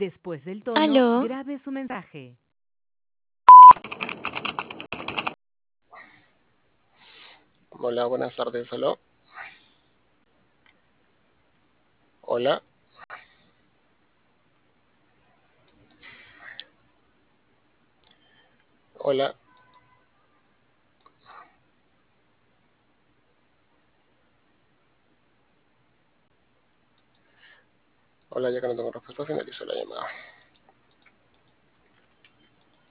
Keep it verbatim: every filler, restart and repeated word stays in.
Después del tono, Aló, grabe su mensaje. Hola, buenas tardes, hola. Hola. Hola. Hola, ya que no tengo respuesta, finalizo la llamada.